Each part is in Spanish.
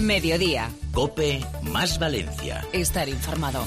Mediodía. COPE más Valencia. Estar informado.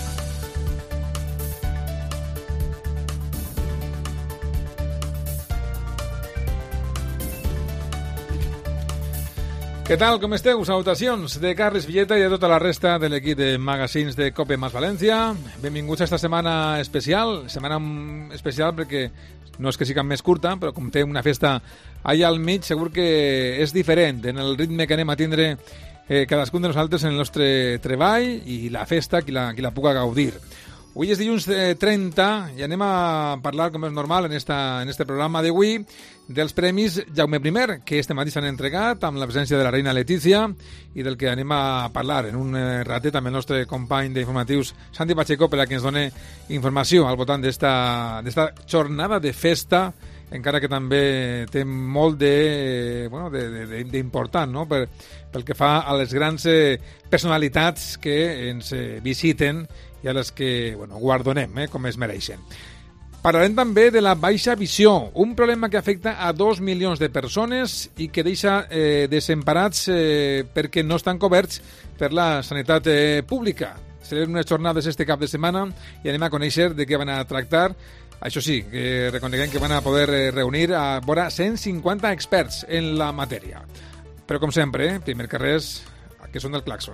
Què tal, com esteu? Salutacions de Carles Villeta i de tota la resta de l'equip de magazines de COPE más València. Benvinguts a esta setmana especial perquè no és que sigui més curta, però com té una festa allà al mig, segur que és diferent en el ritme que anem a tindre cadascun de nosaltres en el nostre treball i la festa, qui la puga gaudir. Avui és dilluns 30 i anem a parlar, com és normal, en este programa d'avui, dels Premis Jaume I, que este matí s'han entregat amb la presència de la reina Letícia i del que anem a parlar en un ratet amb el nostre company d'informatius, Santi Pacheco, per a que ens doni informació al voltant d'esta jornada de festa, encara que també té molt d'important, no? pel que fa a les grans personalitats que ens visiten i a les que guardonem, com es mereixen. Parlarem també de la baixa visió, un problema que afecta a 2 milions de persones i que deixa desemparats perquè no estan coberts per la sanitat pública. Serem unes jornades este cap de setmana i anem a conèixer de què van a tractar. Això sí, que reconeguem que van a poder reunir a vora 150 experts en la matèria. Però com sempre, primer que res, que són del clàxon.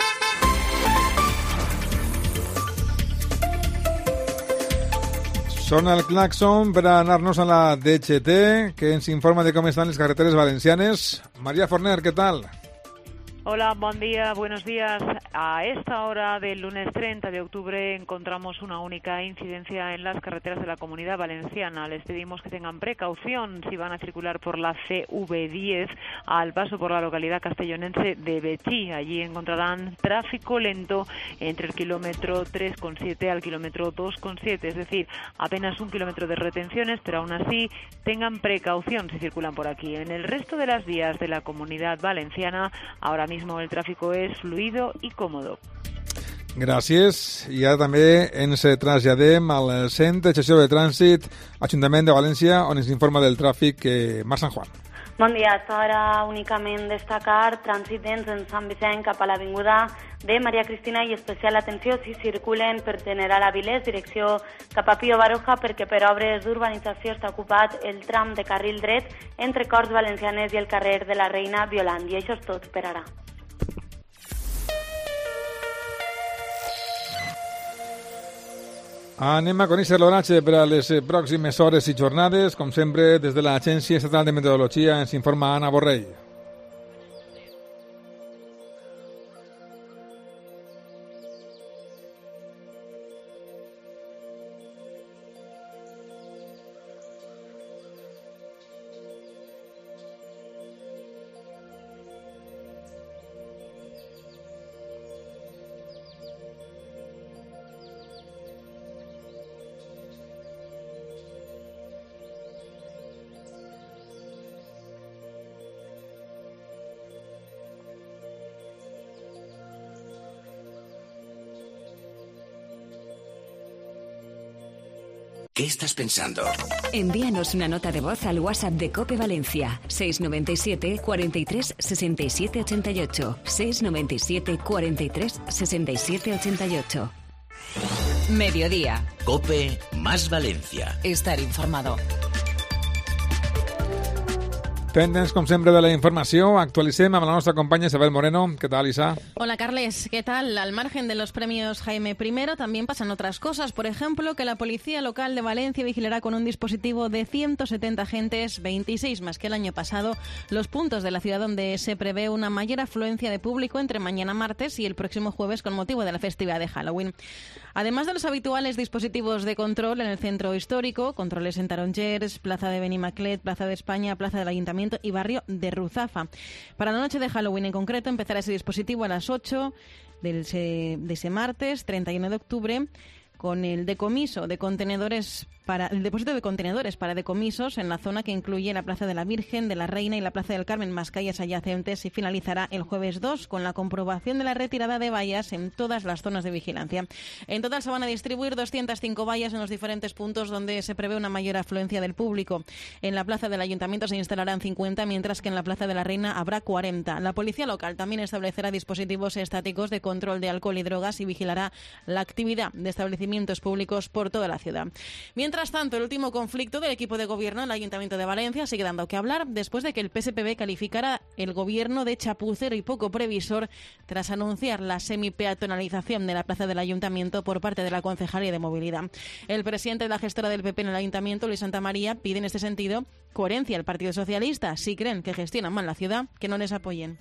Sona el clàxon per anar-nos a la DGT, que ens informa de com estan les carreteres valencianes. María Forner, ¿qué tal? Hola, buen día, buenos días. A esta hora del lunes 30 de octubre encontramos una única incidencia en las carreteras de la Comunidad Valenciana. Les pedimos que tengan precaución si van a circular por la CV10 al paso por la localidad castellonense de Betxí. Allí encontrarán tráfico lento entre el kilómetro 3,7 al kilómetro 2,7, es decir, apenas 1 kilómetro de retenciones, pero aún así tengan precaución si circulan por aquí. En el resto de las vías de la Comunidad Valenciana, ahora mismo el tráfico es fluido i còmodo. Gràcies. I ara també ens traslladem al Centre de Gestió de Trànsit, Ajuntament de València, on ens informa del tràfic Mar San Juan. Bon dia. A esta hora únicament destacar trànsit dens en Sant Vicent cap a l'avinguda de Maria Cristina i especial atenció si circulen per General Avilés, direcció cap a Pío Baroja, perquè per obres d'urbanització està ocupat el tram de carril dret entre Corts Valencianes i el carrer de la Reina Violant. I això és tot per ara. Anem a conèixer l'oratge per a les pròximes hores i jornades. Com sempre, des de l'Agència Estatal de Meteorologia ens informa Anna Borrell. ¿Qué estás pensando? Envíanos una nota de voz al WhatsApp de COPE Valencia, 697 43 67 88, 697 43 67 88. Mediodía. COPE más Valencia. Estar informado. Pendents, com sempre, de la informació. Actualicem amb la nostra companya Isabel Moreno. ¿Qué tal, Isa? Hola, Carles. ¿Qué tal? Al margen de los premios Jaime I, también pasan otras cosas. Por ejemplo, que la Policía Local de Valencia vigilará con un dispositivo de 170 agentes, 26 más que el año pasado, los puntos de la ciudad donde se prevé una mayor afluencia de público entre mañana martes y el próximo jueves con motivo de la festividad de Halloween. Además de los habituales dispositivos de control en el centro histórico, controles en Tarongers, Plaza de Benimaclet, Plaza de España, Plaza del Ayuntamiento y barrio de Ruzafa. Para la noche de Halloween en concreto empezará ese dispositivo a las 8 de ese martes 31 de octubre con el decomiso de contenedores de contenedores para decomisos en la zona que incluye la Plaza de la Virgen, de la Reina y la Plaza del Carmen, más calles adyacentes, y finalizará el jueves 2 con la comprobación de la retirada de vallas en todas las zonas de vigilancia. En total se van a distribuir 205 vallas en los diferentes puntos donde se prevé una mayor afluencia del público. En la Plaza del Ayuntamiento se instalarán 50, mientras que en la Plaza de la Reina habrá 40. La policía local también establecerá dispositivos estáticos de control de alcohol y drogas y vigilará la actividad de establecimientos públicos por toda la ciudad. Mientras tanto, el último conflicto del equipo de gobierno en el Ayuntamiento de Valencia sigue dando que hablar después de que el PSPB calificara el gobierno de chapucero y poco previsor tras anunciar la semipeatonalización de la plaza del Ayuntamiento por parte de la Concejalía de Movilidad. El presidente de la gestora del PP en el Ayuntamiento, Luis Santamaría, pide en este sentido coherencia al Partido Socialista. Si creen que gestionan mal la ciudad, que no les apoyen.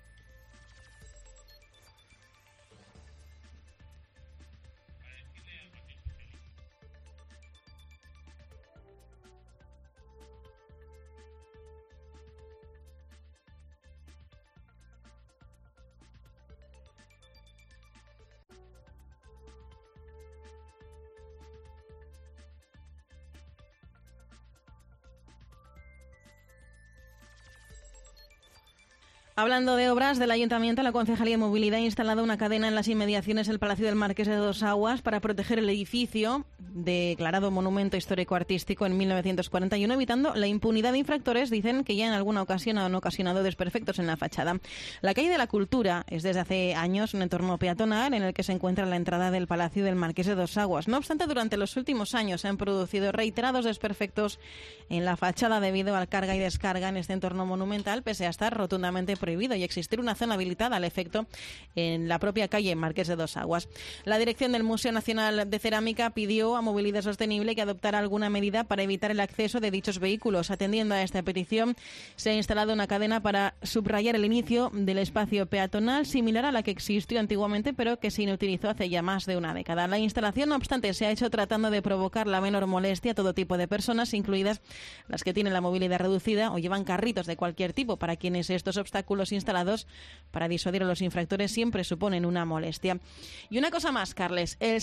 Hablando de obras del Ayuntamiento, la Concejalía de Movilidad ha instalado una cadena en las inmediaciones del Palacio del Marqués de Dos Aguas para proteger el edificio, declarado Monumento Histórico-Artístico en 1941, evitando la impunidad de infractores, dicen, que ya en alguna ocasión han ocasionado desperfectos en la fachada. La calle de la Cultura es desde hace años un entorno peatonal en el que se encuentra la entrada del Palacio del Marqués de Dos Aguas. No obstante, durante los últimos años se han producido reiterados desperfectos en la fachada debido al carga y descarga en este entorno monumental, pese a estar rotundamente prohibido y existir una zona habilitada al efecto en la propia calle Marqués de Dos Aguas. La dirección del Museo Nacional de Cerámica pidió a Movilidad Sostenible que adoptara alguna medida para evitar el acceso de dichos vehículos. Atendiendo a esta petición, se ha instalado una cadena para subrayar el inicio del espacio peatonal, similar a la que existió antiguamente, pero que se inutilizó hace ya más de una década. La instalación, no obstante, se ha hecho tratando de provocar la menor molestia a todo tipo de personas, incluidas las que tienen la movilidad reducida o llevan carritos de cualquier tipo, para quienes estos obstáculos instalados para disuadir a los infractores siempre suponen una molestia. Y una cosa más, Carles, el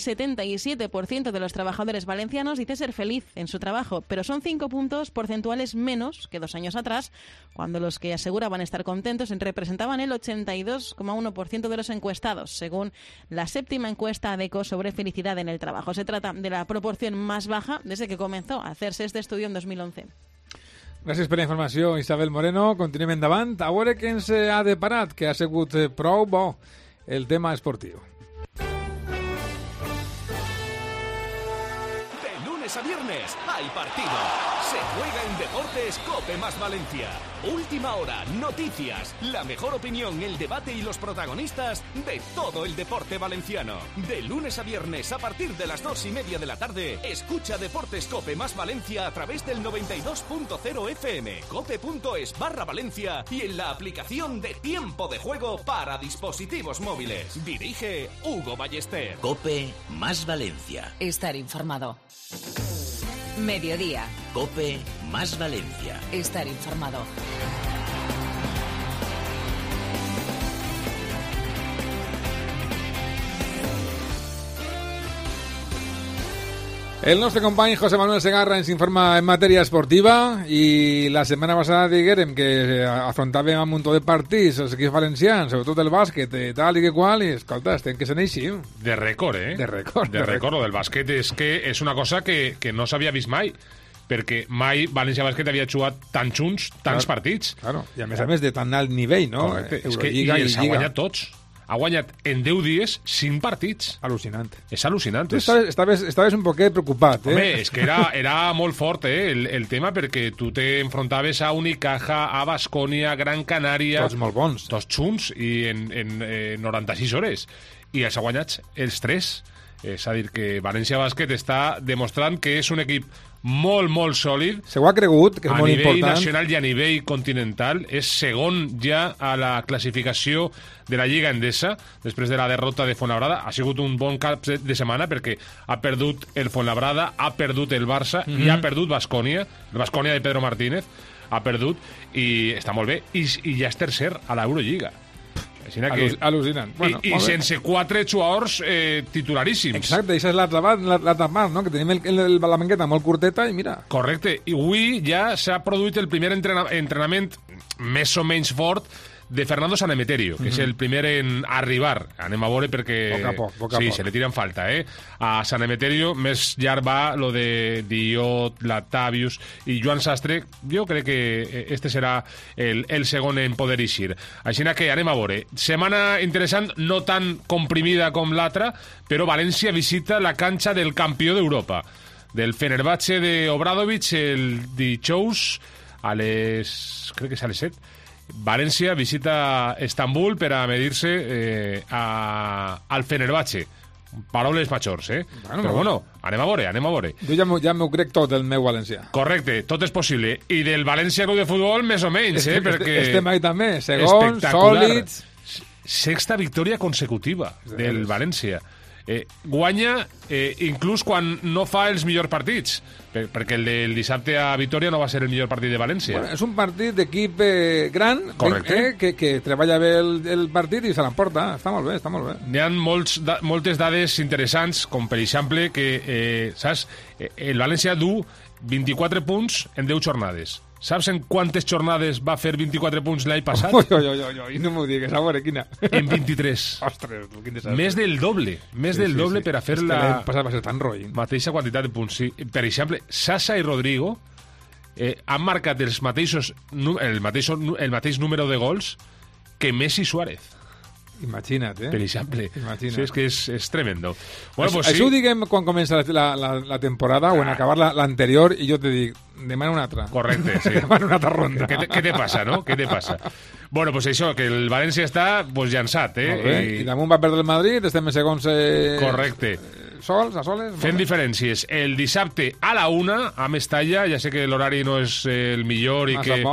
77% de los trabajadores valencianos dice ser feliz en su trabajo, pero son 5 puntos porcentuales menos que 2 años atrás, cuando los que aseguraban estar contentos representaban el 82,1% de los encuestados, según la 7ª encuesta ADECO sobre felicidad en el trabajo. Se trata de la proporción más baja desde que comenzó a hacerse este estudio en 2011. Gràcies per la informació, Isabel Moreno. Continuem endavant. A veure què ens ha deparat, que ha sigut prou bo el tema esportiu. De lunes a viernes hay partido. Se juega en Deportes COPE más Valencia. Última hora, noticias, la mejor opinión, el debate y los protagonistas de todo el deporte valenciano. De lunes a viernes a partir de las 2:30 de la tarde, escucha Deportes COPE más Valencia a través del 92.0 FM, cope.es/Valencia y en la aplicación de Tiempo de Juego para dispositivos móviles. Dirige Hugo Ballester. COPE más Valencia. Estar informado. Mediodía. COPE más Valencia. Estar informado. El nostre company José Manuel Segarra ens informa en matèria esportiva i la setmana passada diguérem que afrontàvem un munt de partits els equips valencians, sobretot el bàsquet, tal i que qual, i escolta, estem que se n'eixim. De rècord, eh? De rècord. De rècord, lo del bàsquet és que és una cosa que no s'havia vist mai, perquè mai València Bàsquet havia jugat tants junts, tants partits. Claro, i a més de tan alt nivell, no? Correcte, és que i els ha guanyat tots. Ha guanyat en 10 dies 5 partits. Al·lucinant. És al·lucinant. Estaves un poquet preocupat, eh? Home, és que era molt fort, el tema, perquè tu t'enfrontaves a Unicaja, a Baskonia, a Gran Canària... Tots molt bons. Tots junts, i en 96 hores. I els ha guanyats els 3. És a dir, que València Bàsquet està demostrant que és un equip molt, molt sòlid. Se ho ha cregut, que és molt important. A nivell nacional i a nivell continental. És segon ja a la classificació de la Lliga Endesa, després de la derrota de Fuenlabrada. Ha sigut un bon cap de setmana perquè ha perdut el Fuenlabrada, ha perdut el Barça i ha perdut Baskonia, el Baskonia de Pedro Martínez, ha perdut i està molt bé. I ja és tercer a l'Eurolliga. Al·lucinant. Bueno, I sense 4 jugadors titularíssims. Exacte, això és l'altra part, no? Que tenim la mangueta molt curteta i mira. Correcte, i avui ja s'ha produït el primer entrenament més o menys fort de Fernando Sanemeterio, que és el primer en arribar. Anem a veure perquè... Poc a poc. Se li tiren falta, A Sanemeterio més llarg va lo de Diot, Latavius i Joan Sastre. Jo crec que este serà el segon en poder eixir. Així que anem a veure. Setmana interessant, no tan comprimida com l'altra, però València visita la canxa del campió d'Europa, del Fenerbahce de Obradovic, el dijous crec que és a les 7. València visita Estambul per a medir-se al Fenerbahce. Paraules majors, Però bueno, anem a veure. Jo ja m'ho crec tot, el meu valencià. Correcte, tot és possible. I del València Club de Futbol, més o menys, perquè... Estem ahí també, segons, sòlids... Sexta victòria consecutiva del València. Guanya inclús quan no fa els millors partits, perquè el del dissabte a Vitòria no va ser el millor partit de València. Bueno, és un partit d'equip gran, que treballa bé el partit i se l'emporta. Està molt bé. N'hi ha moltes dades interessants, com per exemple que saps, el València du 24 punts en 10 jornades. Saps en quantes jornades va fer 24 punts l'any passat? Oi, no m'ho digues, a veure, quina? En 23. Ostres, quin desastre. Més del doble per a fer la passat va ser tan roïn. Mateixa quantitat de punts. Sí. Per exemple, Sasa i Rodrigo han marcat el mateix número de gols que Messi i Suárez. Imagina't, Per exemple. Sí, és que és tremendo. Bueno, pues això ho diguem quan comença la temporada o en acabar l'anterior i jo te dic, demana una altra. Correcte, sí. Demana una altra ronda. Què te passa, no? Què te passa? Bueno, pues això, que el València està llançat, I damunt va perdre el Madrid, estem en segons... Correcte. A soles. Fent diferències. El dissabte a la 1 a Mestalla, ja sé que l'horari no és el millor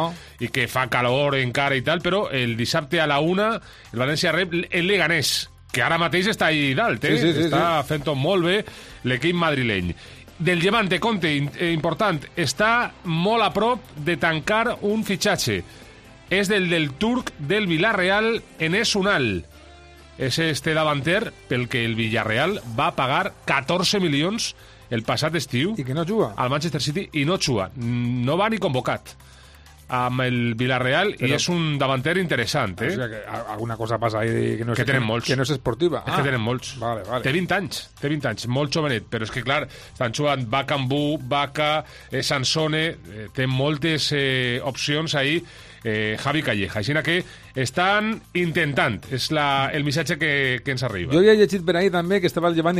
i que fa calor encara i tal, però el dissabte a la 1 el València rep el Leganés, que ara mateix està ahí dalt, està fent-ho molt bé l'equip madrileny. Del Levante, compte, important, està molt a prop de tancar un fitxatge. És del turc del Villarreal, Enes Unal. És este davanter pel que el Villarreal va pagar 14 milions el passat estiu. I que no juga. Al Manchester City i no juga. No va ni convocat amb el Villarreal, però... i és un davanter interessant, O sigui que alguna cosa passa ahí que no és, tenen molts. Que no és esportiva. És que tenen molts. Vale. Té 20 anys, molt jovenet, però és que, clar, estan jugant Bakambu, Vaca, Sansone, té moltes opcions ahí, Javi Calleja. Així que estan intentant, és el missatge que ens arriba. Jo havia llegit per ahí també que estava el Llevant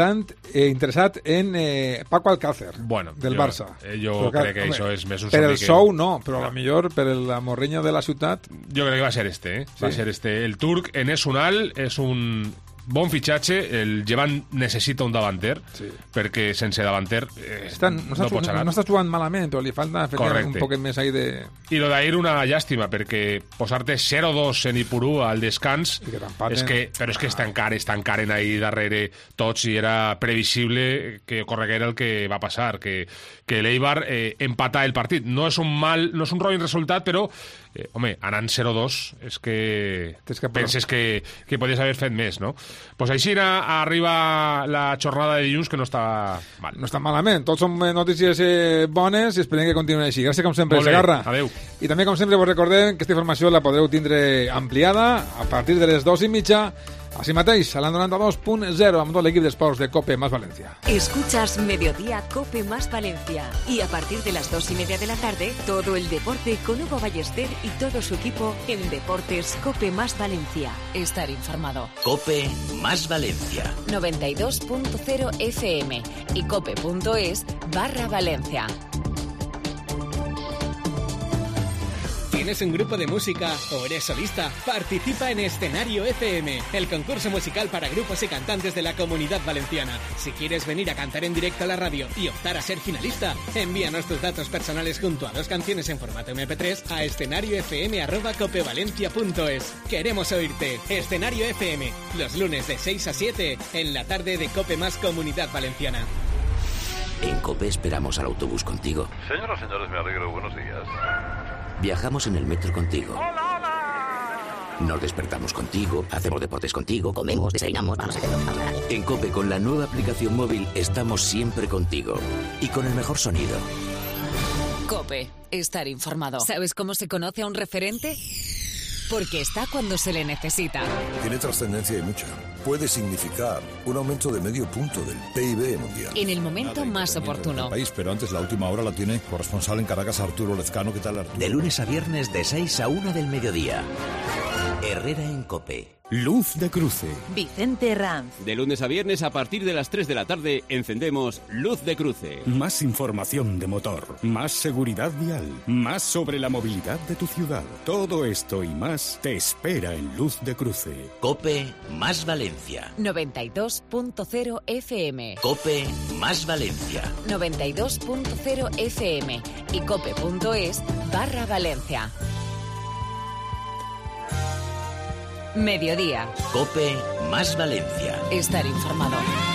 interessat en Paco Alcácer, del Barça. Jo crec que això és més un per el sou no, però a lo millor per la morrinya de la ciutat. Jo crec que va ser va ser el turc Enes Unal és un bon fitxatge. El Llevant necessita un davanter, perquè sense davanter no pot anar. No està jugant malament, però li falta fer un poquet més ahí de... I lo d'ahir una llàstima, perquè posar-te 0-2 en Ipurú al descans, però és que estancaren ahí darrere tots i era previsible que ocorreguera el que va passar, que l'Eibar empata el partit. No és un roïn resultat, però home, anant 0-2 és que penses que podies haver fet més, no? Pues així arriba la jornada de dilluns, que no està mal. No està malament, tots són notícies bones i esperem que continuïn així. Gràcies com sempre, Segarra. Adéu. I també com sempre vos recordem que aquesta informació la podreu tindre ampliada a partir de les 2:30 així mateix, a la 92.0 amb tot l'equip d'esports de COPE más Valencia. Escuchas Mediodía COPE más Valencia y a partir de las 2:30 de la tarde todo el deporte con Hugo Ballester y todo su equipo en Deportes COPE más Valencia. Estar informado. COPE más Valencia. 92.0 FM y cope.es/Valencia. ¿Tienes un grupo de música o eres solista? Participa en Escenario FM, el concurso musical para grupos y cantantes de la Comunidad Valenciana. Si quieres venir a cantar en directo a la radio y optar a ser finalista, envíanos tus datos personales junto a 2 canciones en formato MP3 a escenariofm@copevalencia.es. Queremos oírte. Escenario FM, los lunes de 6 a 7 en la tarde de COPE más Comunidad Valenciana. En COPE esperamos al autobús contigo. Señoras y señores, me alegro. Buenos días. Viajamos en el metro contigo. ¡Hola, hola! Nos despertamos contigo, hacemos deportes contigo, comemos, desayunamos, vamos a hacer. En COPE, con la nueva aplicación móvil, estamos siempre contigo. Y con el mejor sonido. COPE. Estar informado. ¿Sabes cómo se conoce a un referente? Porque está cuando se le necesita. Tiene trascendencia y mucha. Puede significar un aumento de medio punto del PIB mundial. En el momento más oportuno. País, pero antes la última hora la tiene corresponsal en Caracas, Arturo Lezcano. ¿Qué tal, Arturo? De lunes a viernes de 6 a 1 del mediodía. Herrera en COPE. Luz de Cruce. Vicente Ranz. De lunes a viernes a partir de las 3 de la tarde encendemos Luz de Cruce. Más información de motor, más seguridad vial, más sobre la movilidad de tu ciudad. Todo esto y más te espera en Luz de Cruce. COPE más Valencia. 92.0 FM. COPE más Valencia. 92.0 FM y cope.es/Valencia. Mediodía. COPE más Valencia. Estar informado.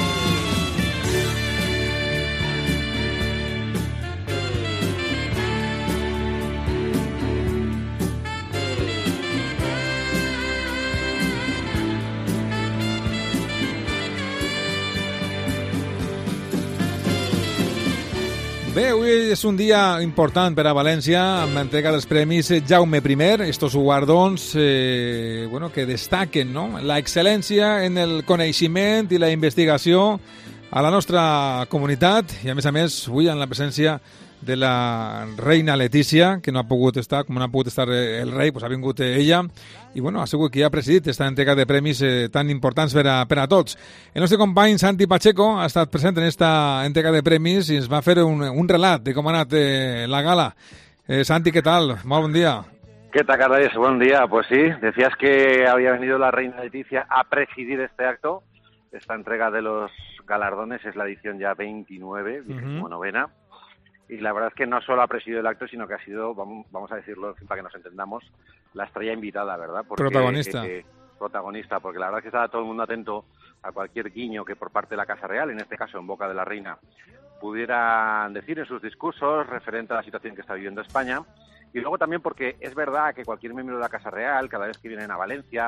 Bé, avui és un dia important per a València amb l'entrega dels premis Jaume I, estos guardons que destaquen, no?, la excel·lència en el coneixement i la investigació a la nostra comunitat i, a més, avui en la presència de la reina Letícia, que no ha pogut estar, com no ha pogut estar el rei, pues ha vingut ella i ha sigut qui ha presidit aquesta entrega de premis tan importants per a tots. El nostre company Santi Pacheco ha estat present en esta entrega de premis i ens va fer un relat de com ha anat la gala. Santi, ¿qué tal? Muy buen día. ¿Qué tal, Carles? Buen día. Pues sí, decías que había venido la reina Leticia a presidir este acto. Esta entrega de los galardones es la edición ya 29, 29ª. Y la verdad es que no solo ha presidido el acto, sino que ha sido, vamos a decirlo para que nos entendamos, la estrella invitada, ¿verdad? Porque, protagonista. Protagonista, porque la verdad es que estaba todo el mundo atento a cualquier guiño que por parte de la Casa Real, en este caso en boca de la reina, pudieran decir en sus discursos referente a la situación que está viviendo España. Y luego también porque es verdad que cualquier miembro de la Casa Real, cada vez que vienen a Valencia,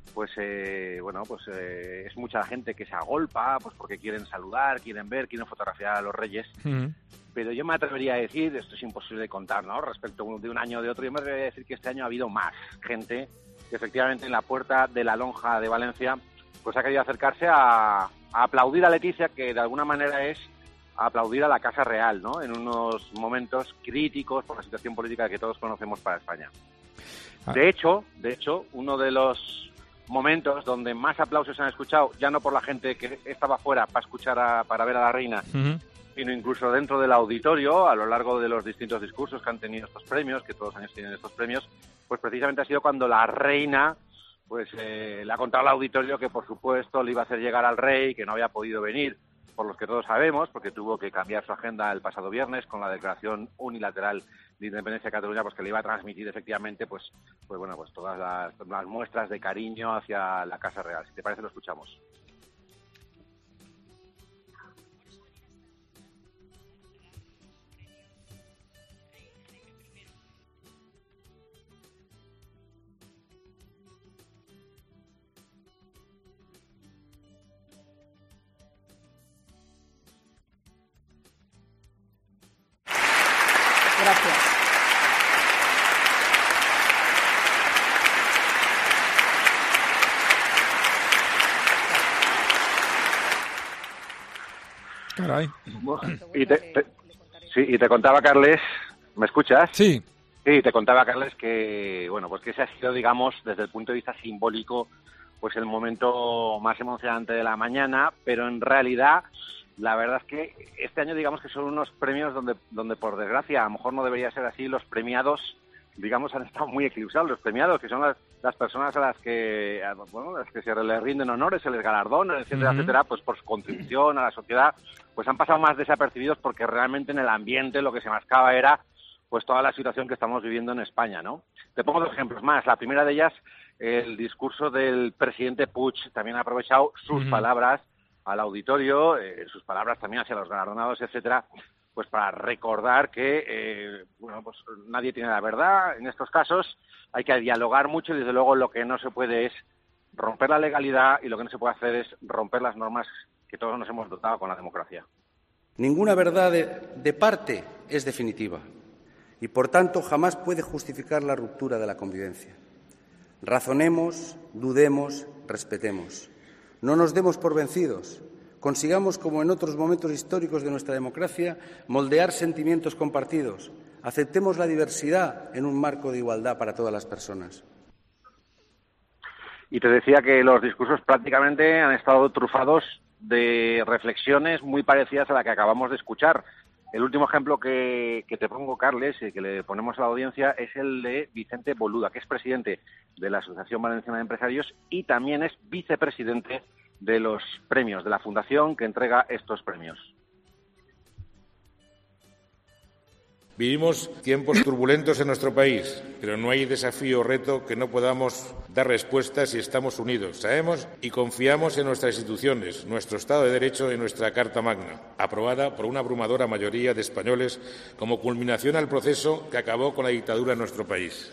es mucha gente que se agolpa, pues porque quieren saludar, quieren ver, quieren fotografiar a los reyes. Pero yo me atrevería a decir, esto es imposible de contar, ¿no?, respecto de un año o de otro, yo me atrevería a decir que este año ha habido más gente que efectivamente en la puerta de la lonja de Valencia pues ha querido acercarse a aplaudir a Leticia, que de alguna manera es aplaudir a la Casa Real, ¿no?, en unos momentos críticos por la situación política que todos conocemos para España. De hecho, uno de los momentos donde más aplausos se han escuchado, ya no por la gente que estaba fuera para ver a la reina, sino incluso dentro del auditorio, a lo largo de los distintos discursos que han tenido estos premios, que todos los años tienen estos premios, pues precisamente ha sido cuando la reina le ha contado al auditorio que por supuesto le iba a hacer llegar al rey, que no había podido venir, por los que todos sabemos, porque tuvo que cambiar su agenda el pasado viernes con la declaración unilateral de independencia de Cataluña, pues que le iba a transmitir efectivamente pues todas las muestras de cariño hacia la Casa Real. Si te parece, lo escuchamos. Gracias. Caray. Y te contaba, Carles, ¿me escuchas? Sí. Sí, te contaba, Carles, que pues que ese ha sido, digamos, desde el punto de vista simbólico, pues el momento más emocionante de la mañana, pero en realidad la verdad es que este año, digamos, que son unos premios donde por desgracia, a lo mejor no debería ser así, los premiados, digamos, han estado muy eclipsados. Los premiados, que son las personas a las que se les rinden honores, se les galardonan, etcétera, etcétera, pues por su contribución a la sociedad, pues han pasado más desapercibidos porque realmente en el ambiente lo que se mascaba era pues toda la situación que estamos viviendo en España, ¿no? Te pongo dos ejemplos más. La primera de ellas, el discurso del presidente Puig, también ha aprovechado sus palabras al auditorio, sus palabras también hacia los galardonados, etcétera, pues para recordar que pues nadie tiene la verdad en estos casos, hay que dialogar mucho y desde luego lo que no se puede es romper la legalidad y lo que no se puede hacer es romper las normas que todos nos hemos dotado con la democracia. Ninguna verdad de parte es definitiva y, por tanto, jamás puede justificar la ruptura de la convivencia. Razonemos, dudemos, respetemos. No nos demos por vencidos. Consigamos, como en otros momentos históricos de nuestra democracia, moldear sentimientos compartidos. Aceptemos la diversidad en un marco de igualdad para todas las personas. Y te decía que los discursos prácticamente han estado trufados de reflexiones muy parecidas a la que acabamos de escuchar. El último ejemplo que te pongo, Carles, y que le ponemos a la audiencia, es el de Vicente Boluda, que es presidente de la Asociación Valenciana de Empresarios y también es vicepresidente de los premios, de la fundación que entrega estos premios. Vivimos tiempos turbulentos en nuestro país, pero no hay desafío o reto que no podamos dar respuesta si estamos unidos. Sabemos y confiamos en nuestras instituciones, nuestro Estado de Derecho y nuestra Carta Magna, aprobada por una abrumadora mayoría de españoles como culminación al proceso que acabó con la dictadura en nuestro país.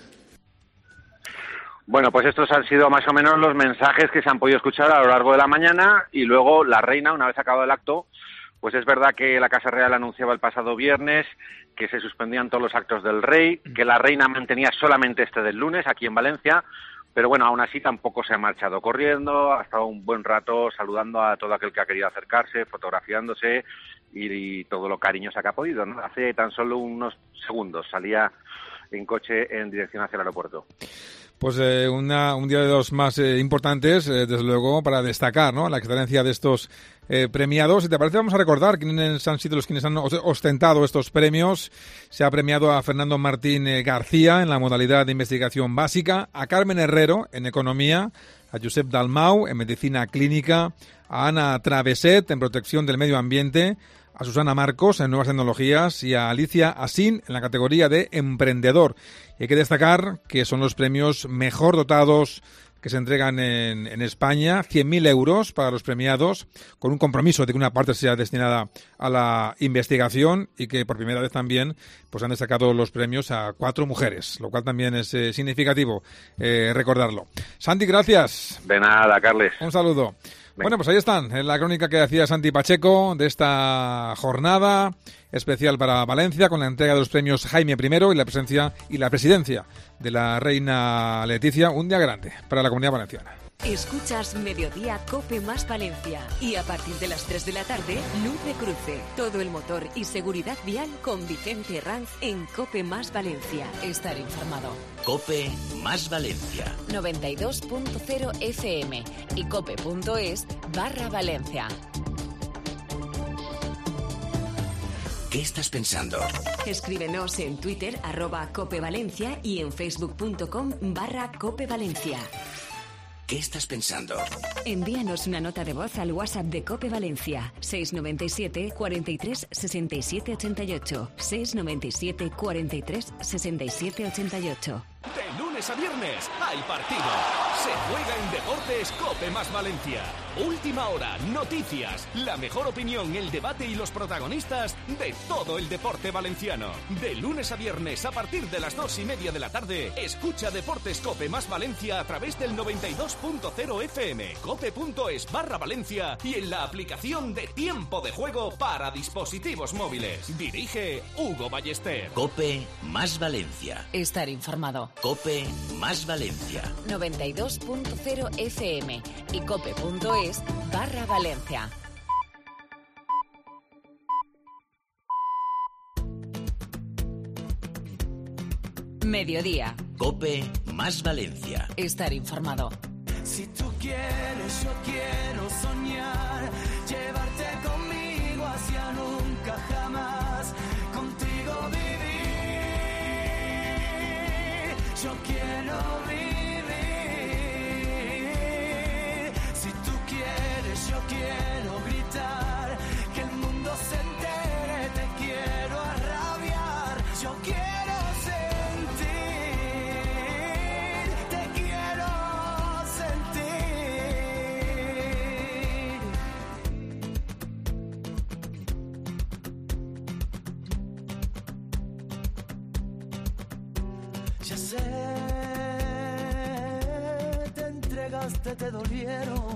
Bueno, pues estos han sido más o menos los mensajes que se han podido escuchar a lo largo de la mañana y luego la reina, una vez acabado el acto, pues es verdad que la Casa Real anunciaba el pasado viernes que se suspendían todos los actos del rey, que la reina mantenía solamente este del lunes aquí en Valencia, pero bueno, aún así tampoco se ha marchado corriendo, ha estado un buen rato saludando a todo aquel que ha querido acercarse, fotografiándose y todo lo cariñosa que ha podido, ¿no? Hace tan solo unos segundos salía en coche en dirección hacia el aeropuerto. Pues un día de los más importantes, desde luego, para destacar, ¿no?, la excelencia de estos premiados. Si te parece, vamos a recordar quiénes han sido los quienes han ostentado estos premios. Se ha premiado a Fernando Martín García en la modalidad de investigación básica, a Carmen Herrero en economía, a Josep Dalmau en medicina clínica, a Ana Traveset en protección del medio ambiente, a Susana Marcos en nuevas tecnologías y a Alicia Asín en la categoría de emprendedor. Y hay que destacar que son los premios mejor dotados que se entregan en España, 100.000 euros para los premiados, con un compromiso de que una parte sea destinada a la investigación y que por primera vez también pues han destacado los premios a 4 mujeres, lo cual también es significativo recordarlo. Santi, gracias. De nada, Carles. Un saludo. Bueno, pues ahí están, en la crónica que hacía Santi Pacheco de esta jornada especial para Valencia, con la entrega de los premios Jaime I y la presencia y la presidencia de la reina Leticia, un día grande para la Comunidad Valenciana. Escuchas Mediodía COPE más Valencia y a partir de las 3 de la tarde, Luz de Cruce. Todo el motor y seguridad vial con Vicente Herranz en COPE más Valencia. Estar informado. COPE más Valencia. 92.0 FM y cope.es/Valencia. ¿Qué estás pensando? Escríbenos en Twitter @COPEValencia y en facebook.com/COPEValencia. ¿Qué estás pensando? Envíanos una nota de voz al WhatsApp de COPE Valencia, 697 43 67 88, 697 43 67 88. De lunes a viernes hay partido. Se juega en Deportes COPE más Valencia. Última hora, noticias, la mejor opinión, el debate y los protagonistas de todo el deporte valenciano. De lunes a viernes a partir de las 2:30 de la tarde, escucha Deportes COPE más Valencia a través del 92.0 FM, cope.es/Valencia y en la aplicación de Tiempo de Juego para dispositivos móviles. Dirige Hugo Ballester. COPE más Valencia. Estar informado. COPE más Valencia. 92.0 FM y cope.es/Valencia. Mediodía. COPE más Valencia. Estar informado. Si tú quieres, yo quiero soñar, llevarte conmigo hacia nunca jamás, contigo vivir, yo quiero vivir. Si tú quieres, yo quiero gritar, que el mundo se entere, te quiero arrabiar, yo quiero Ya sé, te entregaste, te dolieron.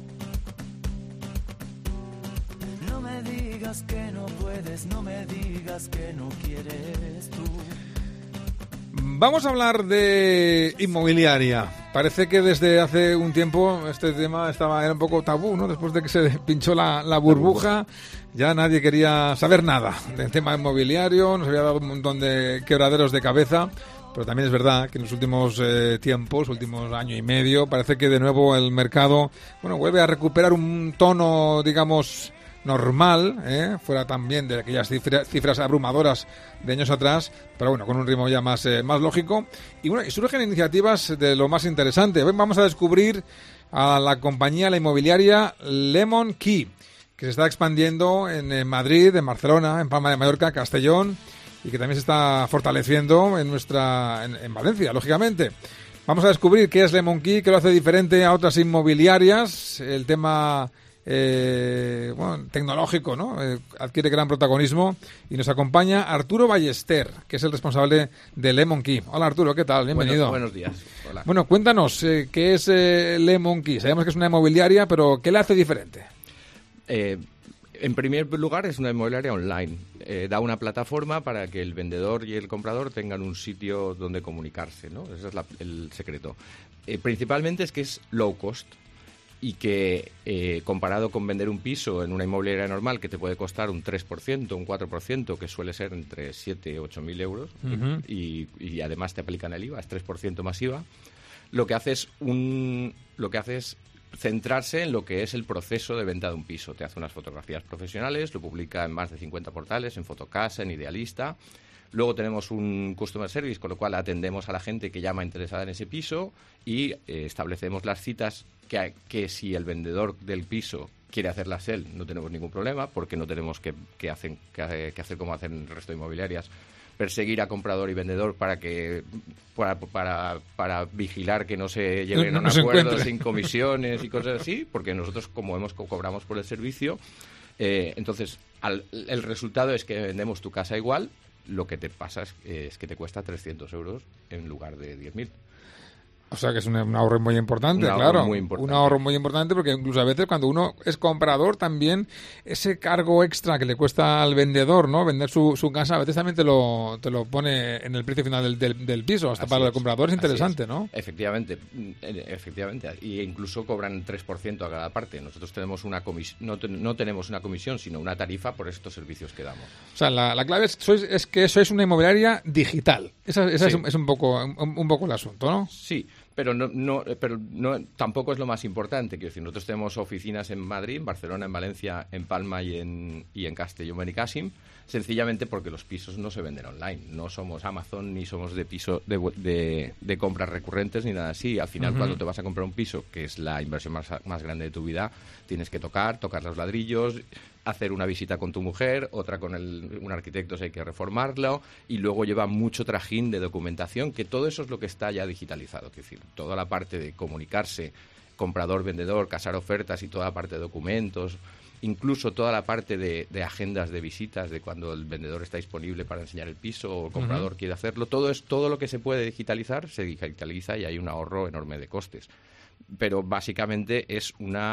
No me digas que no puedes, no me digas que no quieres tú. Vamos a hablar de inmobiliaria. Parece que desde hace un tiempo este tema era un poco tabú, ¿no? Después de que se pinchó la burbuja, ya nadie quería saber nada del tema inmobiliario, nos había dado un montón de quebraderos de cabeza, pero también es verdad que en los últimos tiempos, últimos año y medio, parece que de nuevo el mercado, vuelve a recuperar un tono, digamos, normal, fuera también de aquellas cifras abrumadoras de años atrás, pero con un ritmo ya más lógico. Y surgen iniciativas de lo más interesante. Hoy vamos a descubrir a la compañía, la inmobiliaria Lemon Key, que se está expandiendo en Madrid, en Barcelona, en Palma de Mallorca, Castellón, y que también se está fortaleciendo en Valencia, lógicamente. Vamos a descubrir qué es Lemon Key, qué lo hace diferente a otras inmobiliarias, el tema tecnológico, ¿no? Adquiere gran protagonismo y nos acompaña Arturo Ballester, que es el responsable de Lemon Key. Hola Arturo, ¿qué tal? Bienvenido. Buenos días. Hola. Bueno, cuéntanos, ¿qué es Lemon Key? Sabemos que es una inmobiliaria, pero ¿qué la hace diferente? En primer lugar, es una inmobiliaria online. Da una plataforma para que el vendedor y el comprador tengan un sitio donde comunicarse, ¿no? Ese es el secreto. Principalmente es que es low cost. Y que comparado con vender un piso en una inmobiliaria normal que te puede costar un 3%, un 4%, que suele ser entre 7 y 8.000 euros, y además te aplican el IVA, es 3% más IVA, lo que hace es centrarse en lo que es el proceso de venta de un piso. Te hace unas fotografías profesionales, lo publica en más de 50 portales, en Fotocasa, en Idealista. Luego tenemos un customer service, con lo cual atendemos a la gente que llama interesada en ese piso y establecemos las citas que si el vendedor del piso quiere hacerlas él, no tenemos ningún problema, porque no tenemos que hacer como hacen el resto de inmobiliarias, perseguir a comprador y vendedor para vigilar que no se lleguen a un acuerdo sin comisiones y cosas así, porque nosotros cobramos por el servicio. Entonces el resultado es que vendemos tu casa igual. Lo que te pasa es que te cuesta 300 euros en lugar de 10.000. O sea que es un ahorro muy importante, claro. Un ahorro muy importante porque incluso a veces cuando uno es comprador también ese cargo extra que le cuesta al vendedor, ¿no? Vender su casa, a veces también te lo pone en el precio final del piso. Hasta para el comprador es interesante, ¿no? Efectivamente. Y incluso cobran 3% a cada parte. Nosotros tenemos no tenemos una comisión, sino una tarifa por estos servicios que damos. O sea, la clave es que sois una inmobiliaria digital. Esa es un poco el asunto, ¿no? Sí. Pero no, tampoco es lo más importante. Quiero decir, nosotros tenemos oficinas en Madrid, en Barcelona, en Valencia, en Palma y en Castellón Benicàssim, sencillamente porque los pisos no se venden online. No somos Amazon ni somos de piso de compras recurrentes ni nada así. Al final, cuando te vas a comprar un piso, que es la inversión más grande de tu vida, tienes que tocar los ladrillos, hacer una visita con tu mujer, otra con un arquitecto si hay que reformarlo, y luego lleva mucho trajín de documentación, que todo eso es lo que está ya digitalizado. Es decir, toda la parte de comunicarse, comprador, vendedor, casar ofertas y toda la parte de documentos, incluso toda la parte de agendas de visitas, de cuando el vendedor está disponible para enseñar el piso o el comprador quiere hacerlo, todo lo que se puede digitalizar se digitaliza y hay un ahorro enorme de costes. Pero básicamente es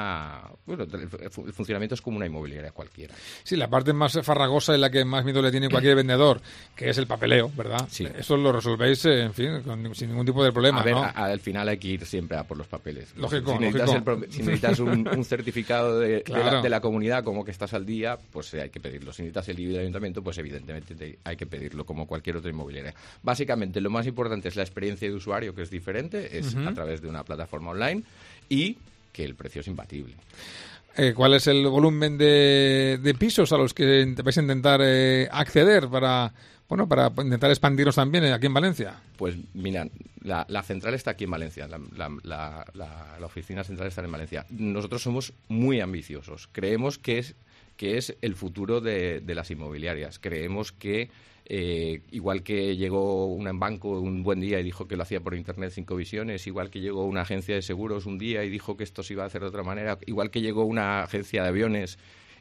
el funcionamiento es como una inmobiliaria cualquiera. Sí, la parte más farragosa y la que más miedo le tiene cualquier vendedor, que es el papeleo, ¿verdad? Sí. Eso lo resolvéis, sin ningún tipo de problema, a ver, ¿no? al final hay que ir siempre a por los papeles. Lógico. Si necesitas un certificado de la comunidad como que estás al día, pues hay que pedirlo. Si necesitas el IBI del ayuntamiento, pues evidentemente hay que pedirlo como cualquier otra inmobiliaria. Básicamente, lo más importante es la experiencia de usuario, que es diferente, es a través de una plataforma online, y que el precio es imbatible. ¿Cuál es el volumen de pisos a los que vais a intentar acceder para intentar expandirnos también aquí en Valencia? Pues mira, la central está aquí en Valencia, la oficina central está en Valencia. Nosotros somos muy ambiciosos. Creemos que es el futuro de las inmobiliarias. Creemos que igual que llegó un banco un buen día y dijo que lo hacía por internet sin comisiones, igual que llegó una agencia de seguros un día y dijo que esto se iba a hacer de otra manera, igual que llegó una agencia de aviones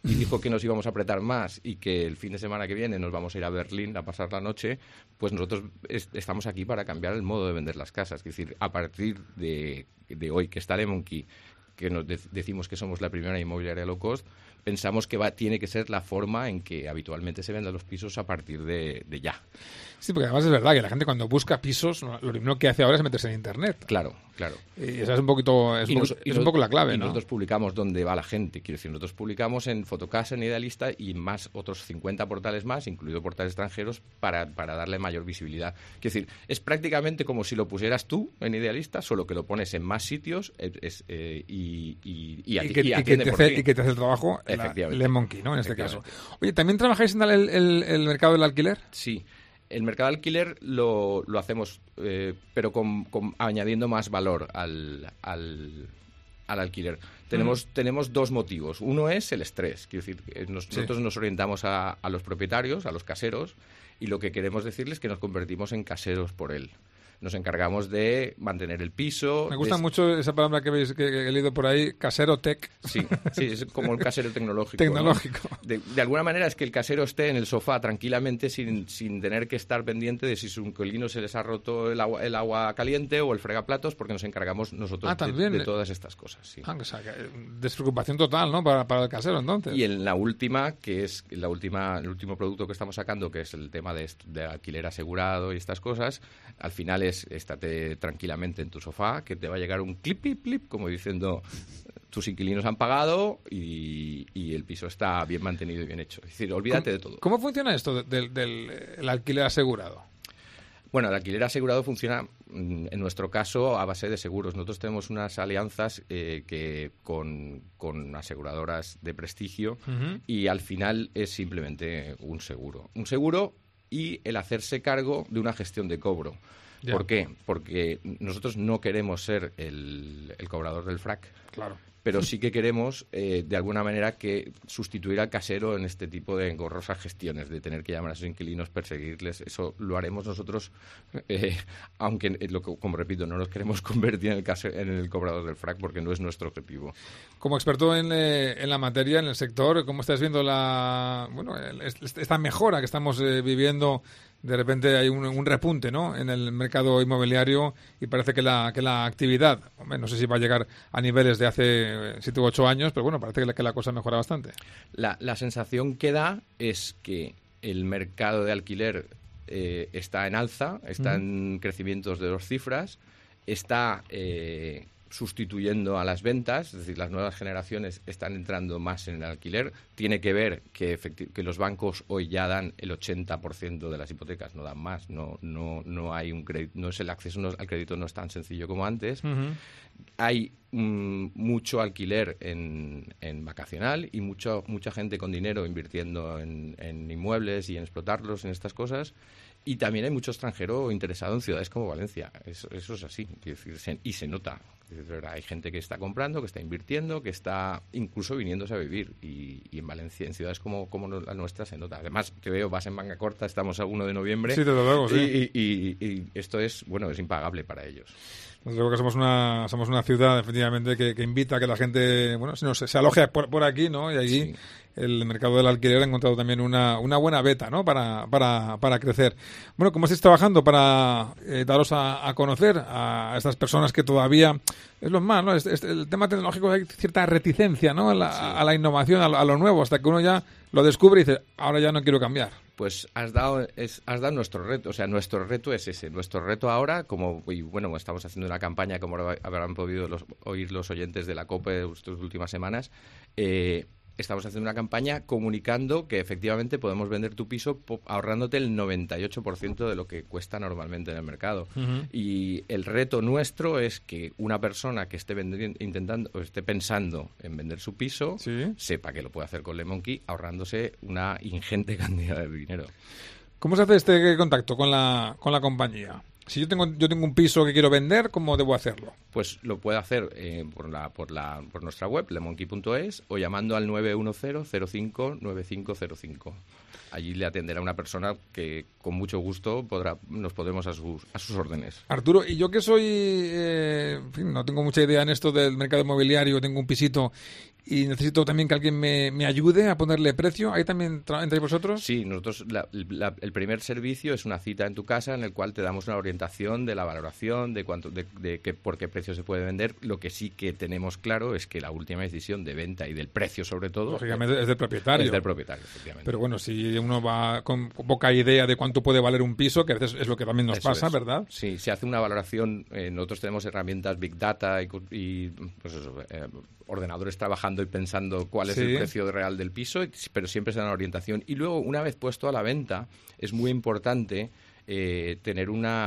y dijo que nos íbamos a apretar más y que el fin de semana que viene nos vamos a ir a Berlín a pasar la noche, pues nosotros estamos aquí para cambiar el modo de vender las casas. Es decir, a partir de hoy que está LeMonKey, que nos decimos que somos la primera inmobiliaria low cost, pensamos que tiene que ser la forma en que habitualmente se venden los pisos a partir de ya. Sí, porque además es verdad que la gente cuando busca pisos, lo primero que hace ahora es meterse en Internet. Claro. Y esa es un poquito un poco la clave, ¿no? Nosotros publicamos dónde va la gente. Quiero decir, nosotros publicamos en Fotocasa, en Idealista y más otros 50 portales más, incluido portales extranjeros, para darle mayor visibilidad. Quiero decir, es prácticamente como si lo pusieras tú en Idealista, solo que lo pones en más sitios y que te hace el trabajo LeMonKey, ¿no? En este caso. Oye, ¿también trabajáis en el mercado del alquiler? Sí. El mercado de alquiler lo hacemos, pero añadiendo más valor al alquiler. Tenemos dos motivos. Uno es el estrés. Quiero decir, nosotros nos orientamos a los propietarios, a los caseros, y lo que queremos decirles es que nos convertimos en caseros por él. Nos encargamos de mantener el piso. Me gusta mucho esa palabra que he leído por ahí, casero tech. Sí, es como el casero tecnológico. ¿no? De alguna manera es que el casero esté en el sofá tranquilamente sin tener que estar pendiente de si su inquilino se les ha roto el agua caliente o el fregaplatos, porque nos encargamos nosotros de todas estas cosas. Sí. O sea, despreocupación total, ¿no? Para el casero, entonces. Y en la última, que es el último producto que estamos sacando, que es el tema de alquiler asegurado y estas cosas, al final estate tranquilamente en tu sofá, que te va a llegar un clip, como diciendo tus inquilinos han pagado y el piso está bien mantenido y bien hecho. Es decir, olvídate de todo. ¿Cómo funciona esto del alquiler asegurado? Bueno, el alquiler asegurado funciona, en nuestro caso, a base de seguros. Nosotros tenemos unas alianzas con aseguradoras de prestigio y al final es simplemente un seguro. Un seguro y el hacerse cargo de una gestión de cobro. Ya. ¿Por qué? Porque nosotros no queremos ser el cobrador del frac. Claro. Pero sí que queremos, de alguna manera, que sustituir al casero en este tipo de engorrosas gestiones, de tener que llamar a sus inquilinos, perseguirles. Eso lo haremos nosotros, aunque, como repito, no nos queremos convertir en el cobrador del frac, porque no es nuestro objetivo. Como experto en la materia, en el sector, ¿cómo estás viendo esta mejora que estamos viviendo? De repente hay un repunte, ¿no?, en el mercado inmobiliario y parece que la actividad, no sé si va a llegar a niveles de hace 7 u 8 años, pero bueno, parece que la cosa mejora bastante. La sensación que da es que el mercado de alquiler está en alza, está en crecimientos de 2 cifras, está sustituyendo a las ventas, es decir, las nuevas generaciones están entrando más en el alquiler. Tiene que ver que los bancos hoy ya dan el 80% de las hipotecas, no dan más, no hay un crédito, no es el acceso al crédito no es tan sencillo como antes. Hay mucho alquiler en vacacional y mucha gente con dinero invirtiendo en inmuebles y en explotarlos, en estas cosas. Y también hay mucho extranjero interesado en ciudades como Valencia. Eso es así. Y se nota. Hay gente que está comprando, que está invirtiendo, que está incluso viniéndose a vivir. Y en Valencia, en ciudades como la nuestra, se nota. Además, te veo, vas en manga corta, estamos a 1 de noviembre. Sí, te lo digo, sí. Y esto es impagable para ellos. Creo que somos una ciudad, efectivamente, que invita a que la gente se aloje por aquí, ¿no? Y allí sí. El mercado del alquiler ha encontrado también una buena beta, ¿no?, para crecer. Bueno, ¿cómo estáis trabajando para daros a conocer a estas personas que todavía es lo más, ¿no? El tema tecnológico, hay cierta reticencia, ¿no?, a la innovación, a lo nuevo, hasta que uno ya lo descubre y dice, ahora ya no quiero cambiar. Pues has dado nuestro reto. O sea, nuestro reto es ese. Nuestro reto ahora, estamos haciendo una campaña, como habrán podido oír los oyentes de la COPE estas últimas semanas, estamos haciendo una campaña comunicando que efectivamente podemos vender tu piso ahorrándote el 98% de lo que cuesta normalmente en el mercado. Y el reto nuestro es que una persona que esté esté pensando en vender su piso, sepa que lo puede hacer con LeMonKey ahorrándose una ingente cantidad de dinero. ¿Cómo se hace este contacto con la compañía? Si yo tengo un piso que quiero vender, ¿cómo debo hacerlo? Pues lo puede hacer por nuestra web, lemonKey.es, o llamando al 910-05-9505. Allí le atenderá una persona que con mucho gusto nos podremos a sus órdenes. Arturo, y yo que soy, no tengo mucha idea en esto del mercado inmobiliario, tengo un pisito y necesito también que alguien me ayude a ponerle precio. ¿Ahí también entráis vosotros? Sí, nosotros el primer servicio es una cita en tu casa en el cual te damos una orientación de la valoración, de cuánto, de por qué precio se puede vender. Lo que sí que tenemos claro es que la última decisión de venta y del precio, sobre todo, lógicamente es del propietario. Es del propietario, efectivamente. Pero bueno, si uno va con poca idea de cuánto puede valer un piso, que a veces es lo que también nos pasa, ¿verdad? Sí, se hace una valoración. Nosotros tenemos herramientas Big Data y pues eso, ordenadores trabajando y pensando cuál es el precio real del piso, pero siempre se da una orientación. Y luego, una vez puesto a la venta, es muy importante tener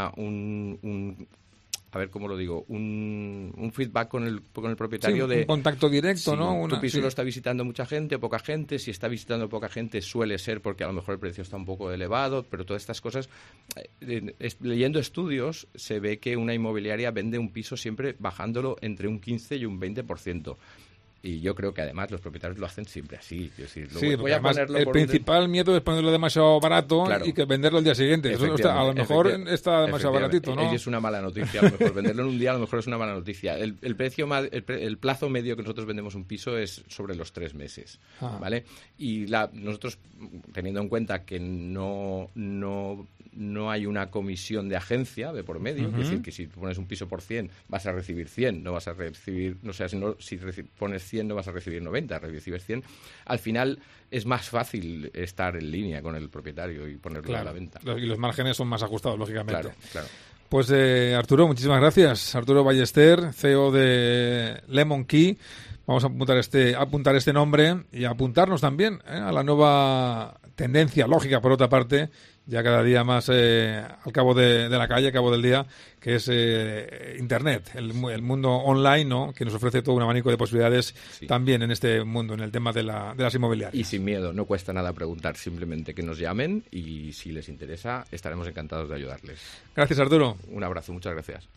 a ver cómo lo digo, un feedback con el propietario, un contacto directo, si ¿no? Tu piso lo está visitando mucha gente o poca gente. Si está visitando poca gente, suele ser porque a lo mejor el precio está un poco elevado, pero todas estas cosas, leyendo estudios, se ve que una inmobiliaria vende un piso siempre bajándolo entre un 15 y un 20%. Y yo creo que además los propietarios lo hacen siempre así. Es decir, voy a ponerlo el principal miedo es ponerlo demasiado barato y que venderlo el día siguiente. Eso a lo mejor está demasiado baratito, ¿no? Es una mala noticia. A lo mejor venderlo en un día a lo mejor es una mala noticia. El plazo medio que nosotros vendemos un piso es sobre los 3 meses. ¿Vale? Y nosotros, teniendo en cuenta que no hay una comisión de agencia de por medio, es decir, que si pones un piso por 100 vas a recibir 100, no vas a recibir, si pones 100 no vas a recibir 90, recibes 100. Al final es más fácil estar en línea con el propietario y ponerlo a la venta. Y los márgenes son más ajustados, lógicamente. Claro. Pues Arturo, muchísimas gracias. Arturo Ballester, CEO de Lemon Key. Vamos a apuntar este nombre y a apuntarnos también a la nueva tendencia lógica, por otra parte, ya cada día más al cabo de la calle, al cabo del día, que es Internet, el mundo online, ¿no? Que nos ofrece todo un abanico de posibilidades también en este mundo, en el tema de las inmobiliarias. Y sin miedo, no cuesta nada preguntar, simplemente que nos llamen y si les interesa estaremos encantados de ayudarles. Gracias, Arturo. Un abrazo, muchas gracias.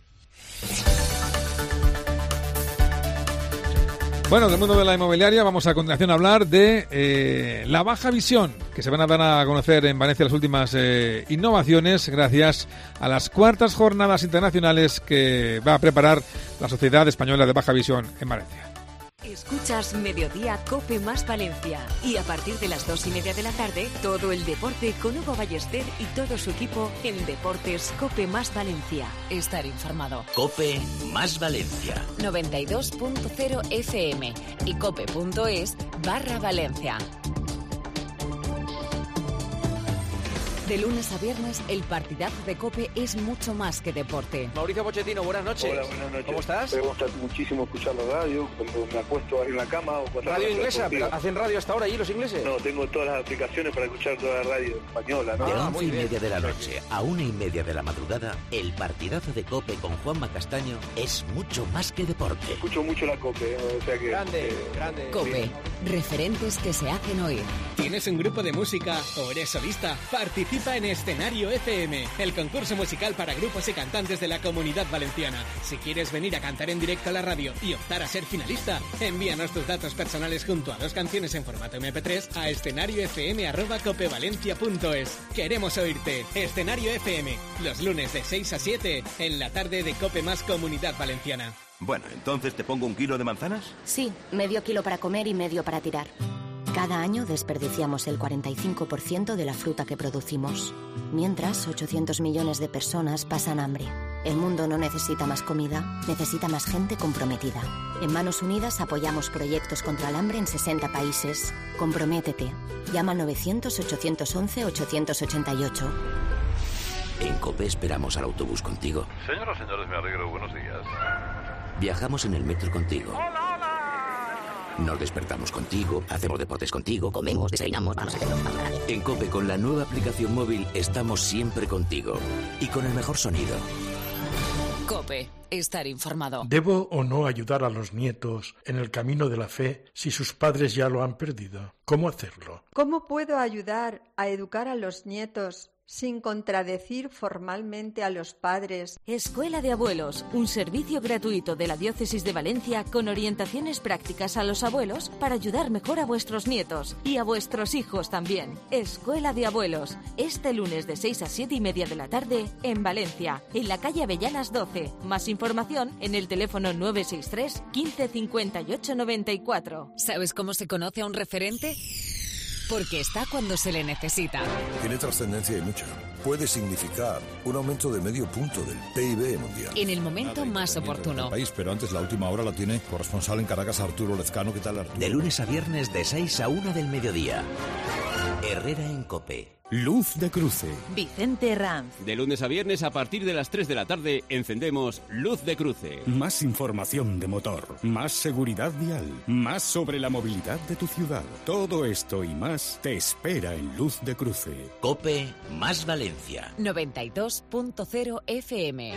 Bueno, del mundo de la inmobiliaria vamos a continuación a hablar de la baja visión, que se van a dar a conocer en Valencia las últimas innovaciones gracias a las 4ª jornadas internacionales que va a preparar la Sociedad Española de Baja Visión en Valencia. Escuchas Mediodía Cope más Valencia y a partir de las 2:30 de la tarde todo el deporte con Hugo Ballester y todo su equipo en Deportes Cope más Valencia. Estar informado. Cope más Valencia. 92.0 FM y cope.es/Valencia. De lunes a viernes, el partidazo de COPE es mucho más que deporte. Mauricio Pochettino, buenas noches. Hola, buenas noches. ¿Cómo estás? Me gusta muchísimo escuchar la radio, cuando me acuesto ahí en la cama. O cuando ¿Radio inglesa? ¿Pero hacen radio hasta ahora allí los ingleses? No, tengo todas las aplicaciones para escuchar toda la radio española, ¿no? De 11:30 de la noche a 1:30 de la madrugada, el partidazo de COPE con Juanma Castaño es mucho más que deporte. Escucho mucho la COPE, o sea que... Grande. COPE, referentes que se hacen oír. ¿Tienes un grupo de música o eres solista? Participa en Escenario FM, el concurso musical para grupos y cantantes de la Comunidad Valenciana. Si quieres venir a cantar en directo a la radio y optar a ser finalista, envíanos tus datos personales junto a 2 canciones en formato MP3 a escenariofm@copevalencia.es. Queremos oírte. Escenario FM, los lunes de 6 a 7 en la tarde de Cope más Comunidad Valenciana. Bueno, entonces ¿te pongo 1 kilo de manzanas? Sí, medio kilo para comer y medio para tirar. Cada año desperdiciamos el 45% de la fruta que producimos. Mientras, 800 millones de personas pasan hambre. El mundo no necesita más comida, necesita más gente comprometida. En Manos Unidas apoyamos proyectos contra el hambre en 60 países. Comprométete. Llama al 900-811-888. En COPE esperamos al autobús contigo. Señoras y señores, me alegro. Buenos días. Viajamos en el metro contigo. Nos despertamos contigo, hacemos deportes contigo, comemos, desayunamos, vamos a hacer. En COPE, con la nueva aplicación móvil, estamos siempre contigo. Y con el mejor sonido. COPE, estar informado. ¿Debo o no ayudar a los nietos en el camino de la fe si sus padres ya lo han perdido? ¿Cómo hacerlo? ¿Cómo puedo ayudar a educar a los nietos sin contradecir formalmente a los padres. Escuela de Abuelos, un servicio gratuito de la Diócesis de Valencia con orientaciones prácticas a los abuelos para ayudar mejor a vuestros nietos y a vuestros hijos también. Escuela de Abuelos, este lunes de 6 a 7 y media de la tarde en Valencia, en la calle Avellanas 12. Más información en el teléfono 963 15 58 94. ¿Sabes cómo se conoce a un referente? Porque está cuando se le necesita. Tiene trascendencia y mucha. Puede significar un aumento de medio punto del PIB mundial. En el momento más oportuno. País, pero antes la última hora la tiene corresponsal en Caracas, Arturo Lezcano. ¿Qué tal, Arturo? De lunes a viernes de 6 a 1 del mediodía. Herrera en COPE. Luz de Cruce. Vicente Ranz. De lunes a viernes a partir de las 3 de la tarde encendemos Luz de Cruce. Más información de motor, más seguridad vial, más sobre la movilidad de tu ciudad. Todo esto y más te espera en Luz de Cruce. COPE más Valencia. 92.0 FM.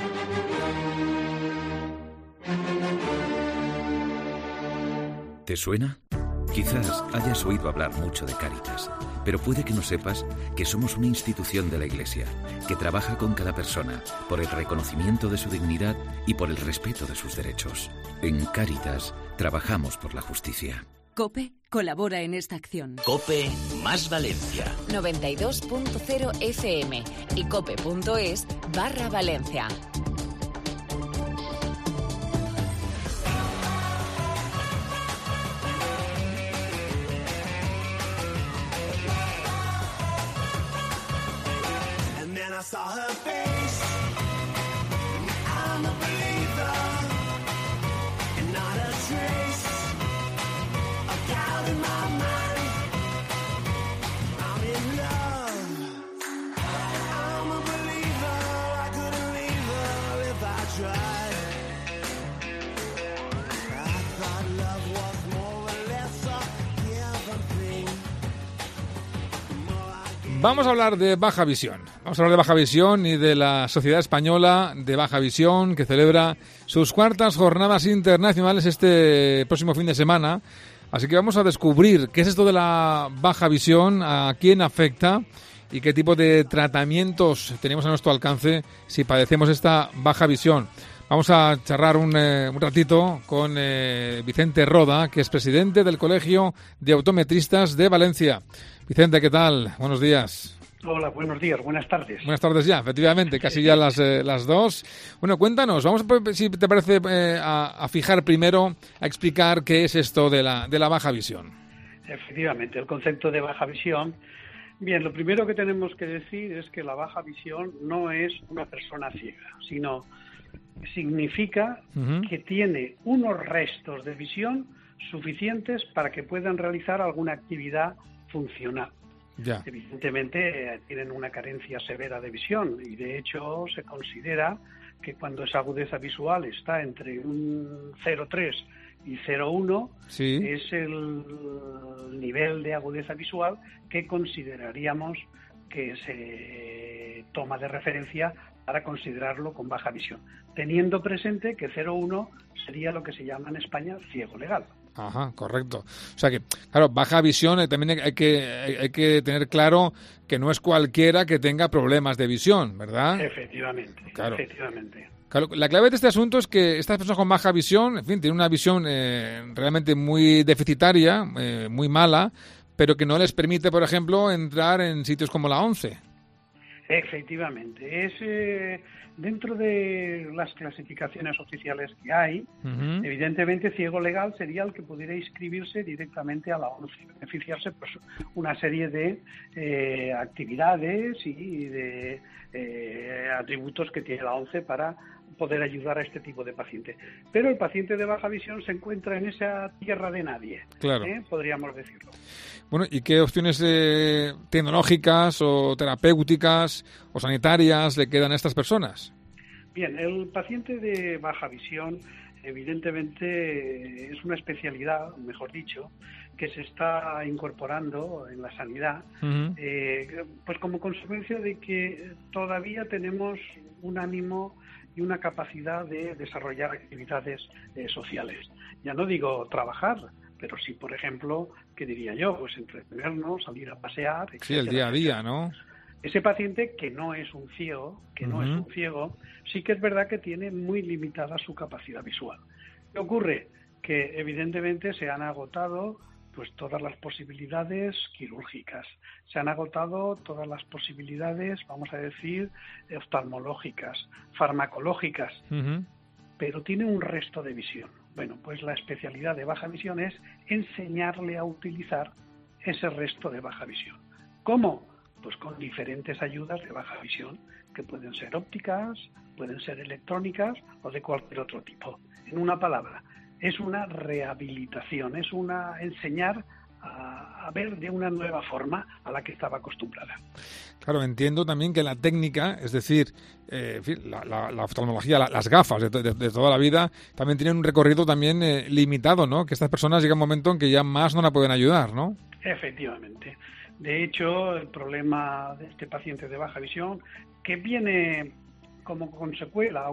¿Te suena? Quizás hayas oído hablar mucho de Cáritas, pero puede que no sepas que somos una institución de la Iglesia que trabaja con cada persona por el reconocimiento de su dignidad y por el respeto de sus derechos. En Cáritas trabajamos por la justicia. COPE colabora en esta acción. COPE más Valencia. 92.0 FM y cope.es/Valencia. I saw her face. I'm a believer, and not a trace of doubt in my mind. I'm in love. I'm a believer. I couldn't leave her if I tried. I thought love was more or less a given thing. Vamos a hablar de Baja Visión. Vamos a hablar de Baja Visión y de la Sociedad Española de Baja Visión, que celebra sus cuartas jornadas internacionales este próximo fin de semana. Así que vamos a descubrir qué es esto de la Baja Visión, a quién afecta y qué tipo de tratamientos tenemos a nuestro alcance si padecemos esta Baja Visión. Vamos a charlar un ratito con Vicente Roda, que es presidente del Colegio de Optometristas de Valencia. Vicente, ¿qué tal? Buenos días. Hola, buenos días, buenas tardes. Buenas tardes ya, efectivamente, casi ya las 2. Bueno, cuéntanos, vamos, si te parece, a fijar primero, a explicar qué es esto de la baja visión. Efectivamente, el concepto de baja visión. Bien, lo primero que tenemos que decir es que la baja visión no es una persona ciega, sino significa que tiene unos restos de visión suficientes para que puedan realizar alguna actividad funcional. Ya. Evidentemente tienen una carencia severa de visión y de hecho se considera que cuando esa agudeza visual está entre un 0,3 y 0,1 sí, es el nivel de agudeza visual que consideraríamos que se toma de referencia para considerarlo con baja visión, teniendo presente que 0,1 sería lo que se llama en España ciego legal. Ajá, correcto. O sea que, claro, baja visión también hay que tener claro que no es cualquiera que tenga problemas de visión, ¿verdad? Efectivamente, claro. Efectivamente. Claro, la clave de este asunto es que estas personas con baja visión, en fin, tienen una visión realmente muy deficitaria, muy mala, pero que no les permite, por ejemplo, entrar en sitios como la ONCE. Efectivamente, es dentro de las clasificaciones oficiales que hay, evidentemente ciego legal sería el que pudiera inscribirse directamente a la ONCE, beneficiarse pues una serie de actividades y de atributos que tiene la ONCE para poder ayudar a este tipo de paciente. Pero el paciente de baja visión se encuentra en esa tierra de nadie, claro, podríamos decirlo. Bueno, ¿y qué opciones tecnológicas o terapéuticas o sanitarias le quedan a estas personas? Bien, el paciente de baja visión evidentemente es una especialidad, mejor dicho, que se está incorporando en la sanidad, pues como consecuencia de que todavía tenemos un ánimo y una capacidad de desarrollar actividades sociales. Ya no digo trabajar, pero sí, por ejemplo, ¿qué diría yo? Pues entretenernos, salir a pasear, etcétera, sí, el día a día, ¿no? Ese paciente que no es un ciego, sí que es verdad que tiene muy limitada su capacidad visual. ¿Qué ocurre? Que evidentemente se han agotado pues todas las posibilidades quirúrgicas, se han agotado todas las posibilidades, vamos a decir, oftalmológicas, farmacológicas, pero tiene un resto de visión. Bueno, pues la especialidad de baja visión es enseñarle a utilizar ese resto de baja visión. ¿Cómo? Pues con diferentes ayudas de baja visión, que pueden ser ópticas, pueden ser electrónicas o de cualquier otro tipo. En una palabra, es una rehabilitación, es una enseñar a ver de una nueva forma a la que estaba acostumbrada. Claro, entiendo también que la técnica, es decir, la oftalmología, las gafas de toda la vida, también tienen un recorrido también limitado, ¿no? Que estas personas llega un momento en que ya más no la pueden ayudar, ¿no? Efectivamente. De hecho, el problema de este paciente de baja visión, que viene como secuela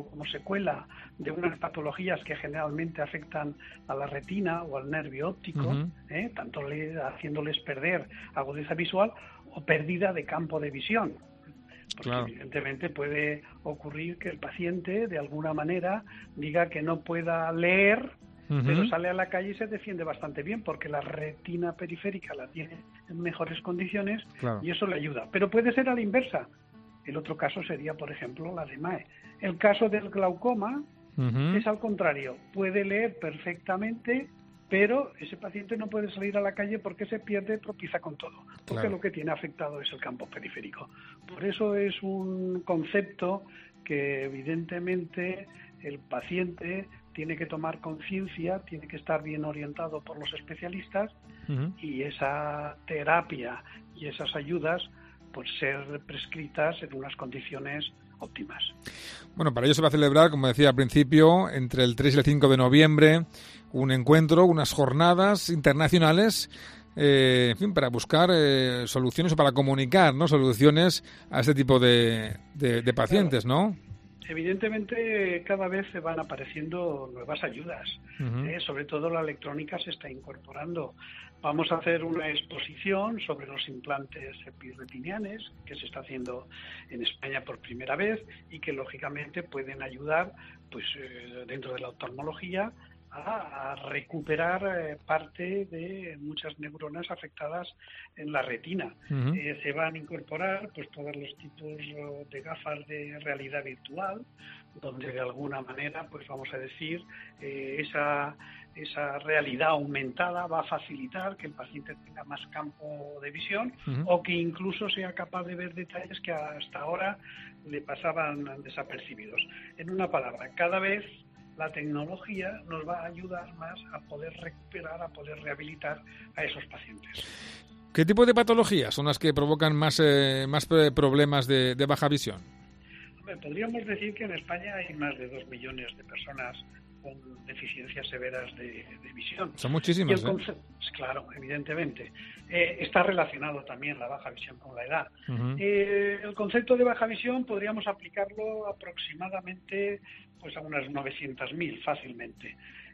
de unas patologías que generalmente afectan a la retina o al nervio óptico, tanto haciéndoles perder agudeza visual o pérdida de campo de visión. Porque evidentemente puede ocurrir que el paciente de alguna manera diga que no pueda leer, pero sale a la calle y se defiende bastante bien porque la retina periférica la tiene en mejores condiciones y eso le ayuda. Pero puede ser a la inversa. El otro caso sería, por ejemplo, la de MAE. El caso del glaucoma es al contrario. Puede leer perfectamente, pero ese paciente no puede salir a la calle porque se pierde, tropieza con todo. Porque lo que tiene afectado es el campo periférico. Por eso es un concepto que evidentemente el paciente tiene que tomar conciencia, tiene que estar bien orientado por los especialistas y esa terapia y esas ayudas por ser prescritas en unas condiciones óptimas. Bueno, para ello se va a celebrar, como decía al principio, entre el 3 y el 5 de noviembre, un encuentro, unas jornadas internacionales, en fin, para buscar soluciones o para comunicar, ¿no?, soluciones a este tipo de pacientes, ¿no? Evidentemente cada vez se van apareciendo nuevas ayudas, sobre todo la electrónica se está incorporando. Vamos a hacer una exposición sobre los implantes epirretinianes que se está haciendo en España por primera vez y que lógicamente pueden ayudar pues dentro de la oftalmología a recuperar parte de muchas neuronas afectadas en la retina. Se van a incorporar pues todos los tipos de gafas de realidad virtual, donde de alguna manera pues vamos a decir esa realidad aumentada va a facilitar que el paciente tenga más campo de visión o que incluso sea capaz de ver detalles que hasta ahora le pasaban desapercibidos. En una palabra, cada vez la tecnología nos va a ayudar más a poder recuperar, a poder rehabilitar a esos pacientes. ¿Qué tipo de patologías son las que provocan más problemas de baja visión? Hombre, podríamos decir que en España hay más de 2 millones de personas con deficiencias severas de visión. Son muchísimas, Claro, evidentemente. Está relacionado también la baja visión con la edad. El concepto de baja visión podríamos aplicarlo aproximadamente pues a unas 900.000 fácilmente.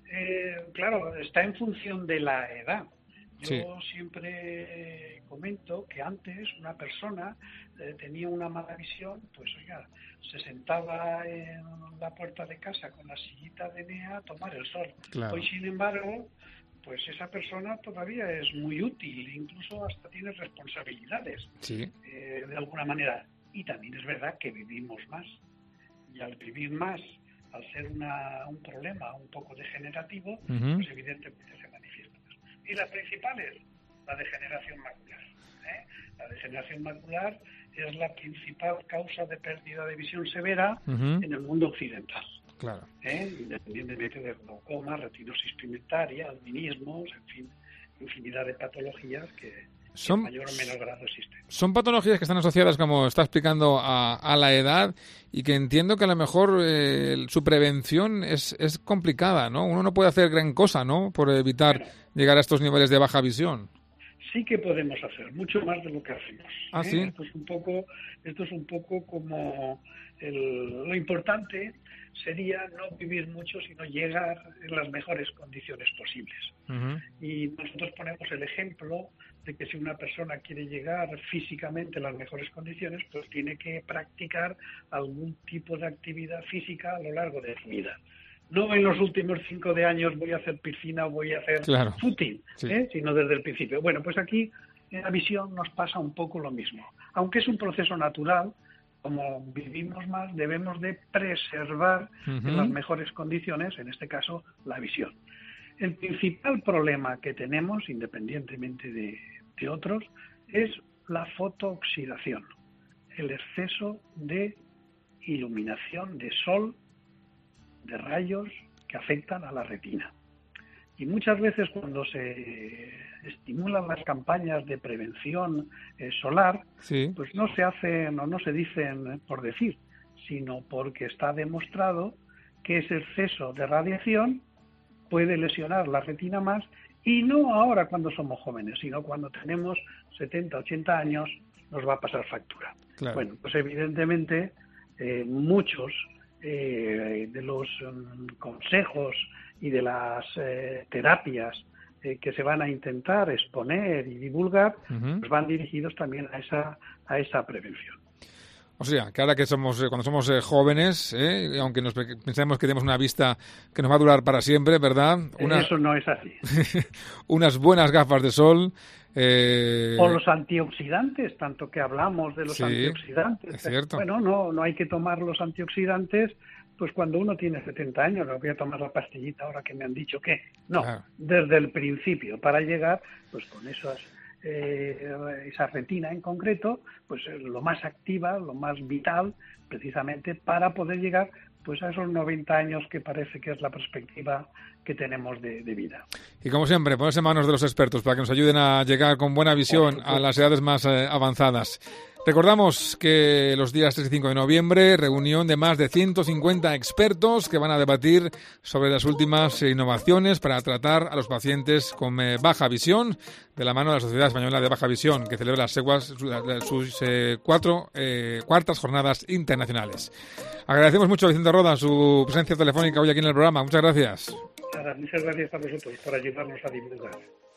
Claro, está en función de la edad. Yo siempre comento que antes una persona tenía una mala visión, pues oiga, se sentaba en la puerta de casa con la sillita de NEA a tomar el sol. Hoy, sin embargo, pues esa persona todavía es muy útil, incluso hasta tiene responsabilidades, de alguna manera. Y también es verdad que vivimos más. Y al vivir más, al ser un problema un poco degenerativo, pues evidentemente se manifiesta más. Y las principales, la degeneración macular. La degeneración macular es la principal causa de pérdida de visión severa en el mundo occidental. Independientemente de glaucoma, retinosis pigmentaria, albinismos, en fin, infinidad de patologías que en mayor o menor grado existen. Son patologías que están asociadas, como está explicando, a la edad y que entiendo que a lo mejor su prevención es complicada, ¿no? Uno no puede hacer gran cosa, ¿no?, por evitar llegar a estos niveles de baja visión. Sí que podemos hacer mucho más de lo que hacemos. ¿Sí? Esto es un poco como lo importante sería no vivir mucho, sino llegar en las mejores condiciones posibles. Y nosotros ponemos el ejemplo de que si una persona quiere llegar físicamente a las mejores condiciones, pues tiene que practicar algún tipo de actividad física a lo largo de su vida. No en los últimos 5 años voy a hacer piscina o voy a hacer footing, sino desde el principio. Bueno, pues aquí en la visión nos pasa un poco lo mismo. Aunque es un proceso natural, como vivimos más, debemos de preservar en las mejores condiciones, en este caso, la visión. El principal problema que tenemos, independientemente de otros, es la fotooxidación, el exceso de iluminación de sol, de rayos que afectan a la retina. Y muchas veces cuando se estimulan las campañas de prevención solar, pues no se hacen o no se dicen por decir, sino porque está demostrado que ese exceso de radiación puede lesionar la retina más, y no ahora cuando somos jóvenes, sino cuando tenemos 70, 80 años nos va a pasar factura. Claro. Bueno, pues evidentemente muchos de los consejos y de las terapias que se van a intentar exponer y divulgar, pues van dirigidos también a esa prevención. O sea, que ahora que cuando somos jóvenes, aunque pensemos que tenemos una vista que nos va a durar para siempre, ¿verdad? Eso no es así. Unas buenas gafas de sol. O los antioxidantes, tanto que hablamos de los antioxidantes. Es cierto. Bueno, no hay que tomar los antioxidantes pues cuando uno tiene 70 años, no voy a tomar la pastillita ahora que me han dicho que. No, desde el principio, para llegar pues con esa retina en concreto, pues lo más activa, lo más vital, precisamente para poder llegar pues a esos 90 años que parece que es la perspectiva que tenemos de vida. Y como siempre, ponerse en manos de los expertos para que nos ayuden a llegar con buena visión a las edades más avanzadas. Recordamos que los días 3 y 5 de noviembre, reunión de más de 150 expertos que van a debatir sobre las últimas innovaciones para tratar a los pacientes con baja visión, de la mano de la Sociedad Española de Baja Visión, que celebra sus cuartas jornadas internacionales. Agradecemos mucho a Vicente Roda su presencia telefónica hoy aquí en el programa. Muchas gracias. Muchas gracias a vosotros por ayudarnos a divulgar.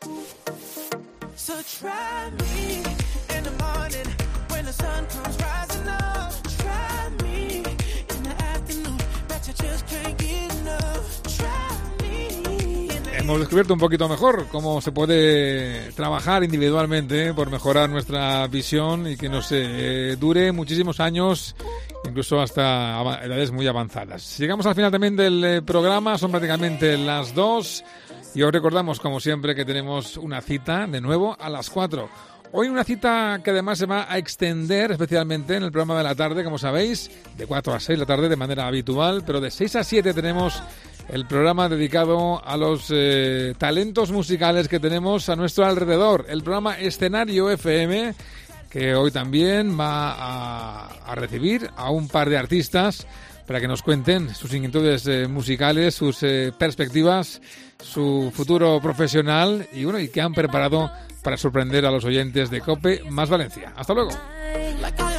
Hemos descubierto un poquito mejor cómo se puede trabajar individualmente por mejorar nuestra visión y que nos dure muchísimos años, incluso hasta edades muy avanzadas. Llegamos al final también del programa, son prácticamente las 2 y os recordamos, como siempre, que tenemos una cita de nuevo a las 4. Hoy una cita que además se va a extender especialmente en el programa de la tarde, como sabéis, de 4 a 6 de la tarde de manera habitual, pero de 6 a 7 tenemos el programa dedicado a los talentos musicales que tenemos a nuestro alrededor, el programa Escenario FM, que hoy también va a recibir a un par de artistas para que nos cuenten sus inquietudes musicales, sus perspectivas, su futuro profesional y qué han preparado para sorprender a los oyentes de COPE más Valencia. Hasta luego.